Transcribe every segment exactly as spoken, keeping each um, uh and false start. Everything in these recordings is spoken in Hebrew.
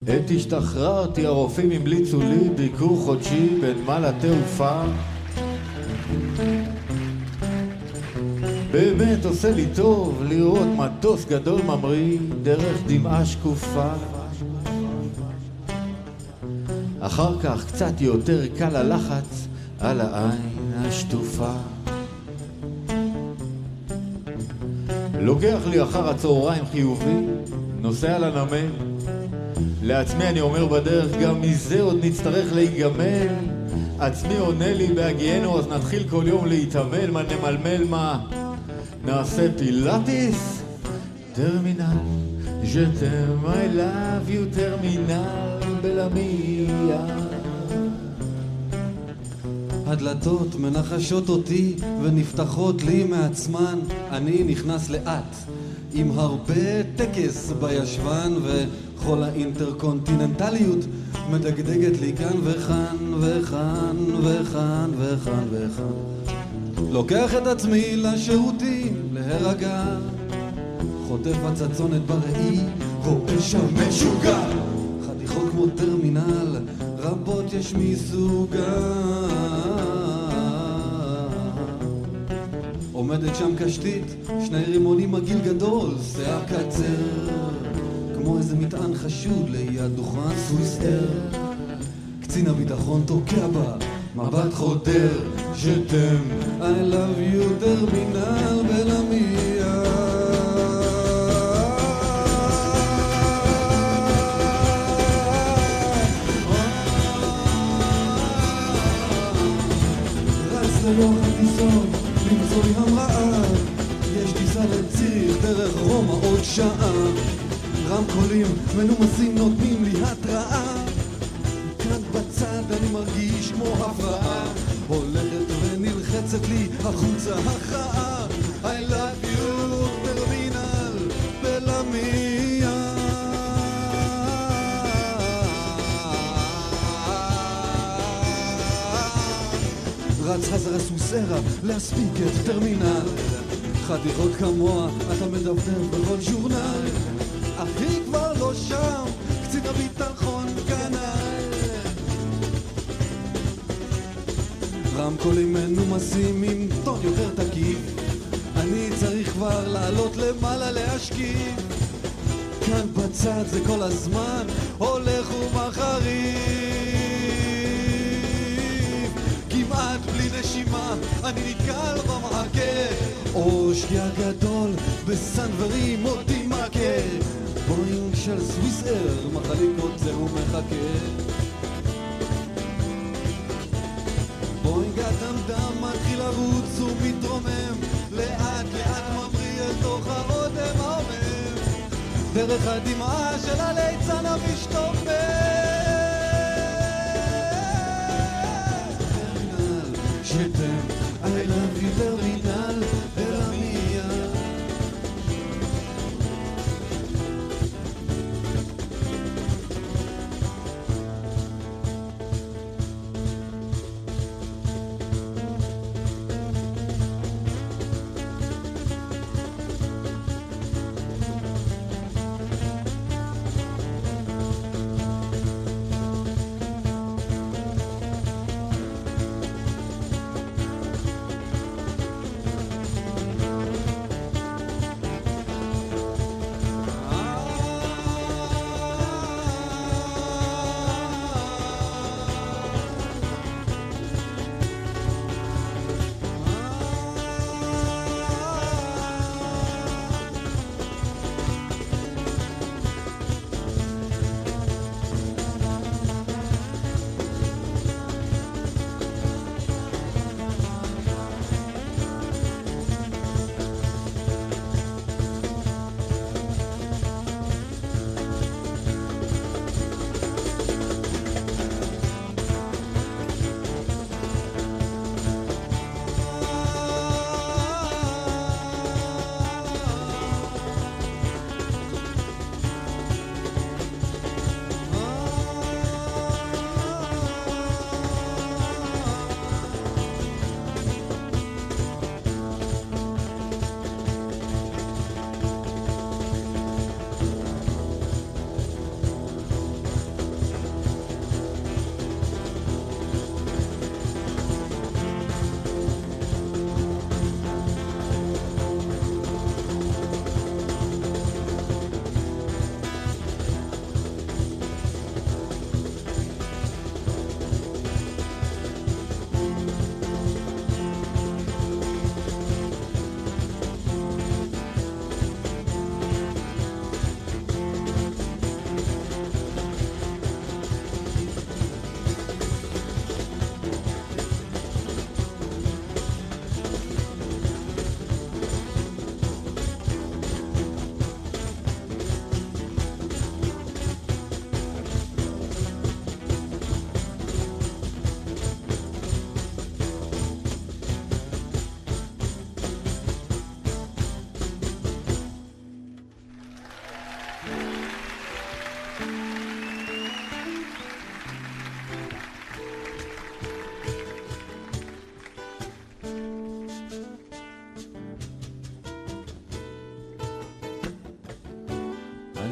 עת השתחררתי הרופאים המליצו לי ביקור חודשי בנמל התעופה. באמת עושה לי טוב לראות מטוס גדול ממריא דרך דמעה שקופה. אחר כך קצת יותר קל הלחץ על העין השטופה. לוקח לי אחר הצהריים חיובי, נוסע לנמל. לעצמי אני אומר בדרך, גם מזה עוד נצטרך להיגמל. עצמי עונה לי בהגיינו, אז נתחיל כל יום להתעמל. מה נמלמל, מה? נעשה פילאטיס? טרמינל, je t'aime, I love you, טרמינל בלמיה. הדלתות מנחשות אותי ונפתחות לי מעצמן. אני נכנס לאט עם הרבה טקס בישבן, וכל האינטרקונטיננטליות מדגדגת לי כאן וכאן וכאן וכאן וכאן וכאן. לוקח את עצמי לשירותים להירגע, חוטף הצצונת בראי, רואה שם משוגע. חתיכות כמו טרמינל, רבות יש מסוגה. עומדת שם קשתית, שני רימונים מגיל גדול, שיער קצר כמו איזה מטען חשוד ליד דוכן סוויס אייר. קצין הביטחון תוקע בה מבט חודר, je t'aime, I love you, טרמינל בלמיה. רץ ללוח הטיסות למצוא לי המראה, יש טיסה לציריך דרך רומא עוד שעה. רמקולים מנומסים נותנים לי התראה, כאן בצד אני מרגיש כמו הפרעה, הולכת ונלחצת לי החוצה הכרעה. I love you, טרמינל בלמיה. רץ חזרה סוסרה להספיק את טרמינל, חתיכות כמוה אתה מדפדף בכל ז'ורנל. אחי כבר לא שם, קצין הביטחון כנ"ל. רמקולים מנומסים עם טון יותר תקיף, אני צריך כבר לעלות למעלה להשקיף. כאן בצד זה כל הזמן הולך ומחריף, כמעט בלי נשימה אני נתקל במחכה. או שקיע גדול בסנוורים אותי מכה, בוינג של סוויס אייר מחליק עוצר ומחכה. בוינג הדמדם מתחיל לרוץ ומתרומם, לאט לאט ממריא אל תוך האודם העומם, דרך הדמעה של הליצן המשתומם. טרמינל, je t'aime, I love you, טרמינל בלמיה.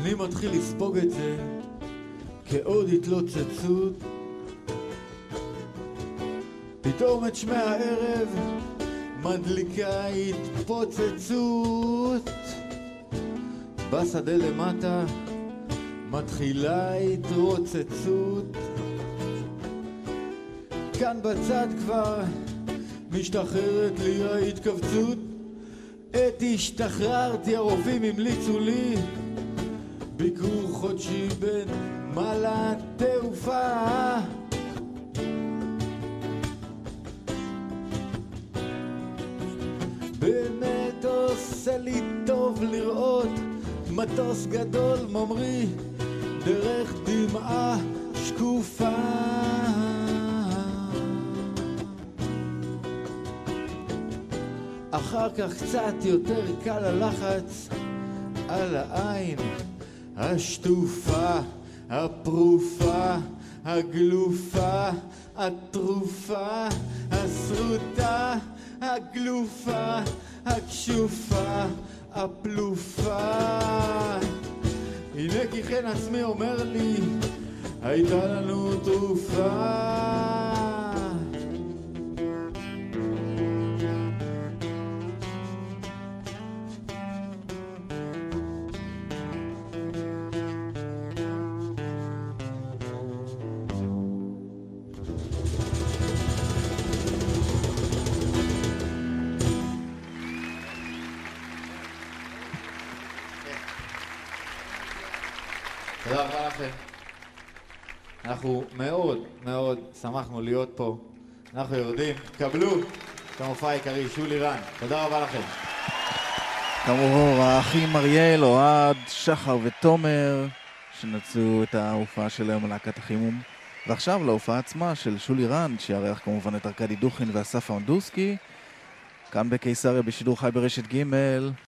אני מתחיל לספוג את זה כעוד התלוצצות. פתאום את שמי הערב מדליקה התפוצצות. בשדה למטה מתחילה התרוצצות. כאן בצד כבר משתחררת לי ההתכווצות. עת השתחררתי הרופאים המליצו לי ביקור חודשי בנמל התעופה. באמת עושה לי טוב לראות מטוס גדול ממריא דרך דמעה שקופה. אחר כך קצת יותר קל הלחץ על העין השטופה, הפרופה, הגלופה, התרופה, הסרוטה, הגלופה, הקשופה, הפלופה. הנה כי כן עצמי אומר לי, הייתה לנו תרופה. תודה רבה לכם. אנחנו מאוד מאוד שמחנו להיות פה. אנחנו יורדים. קבלו את המופע העיקרי, שולי רן. תודה רבה לכם. כאמור, האחים אריאל, אוהד, שחר ותומר, שנצאו את ההופעה שלהם על להקת החימום. ועכשיו להופעה עצמה של שולי רן, שיארח כמובן את ארקדי דוכין ואסף אונדוסקי. כאן בקיסריה בשידור חי ברשת ג'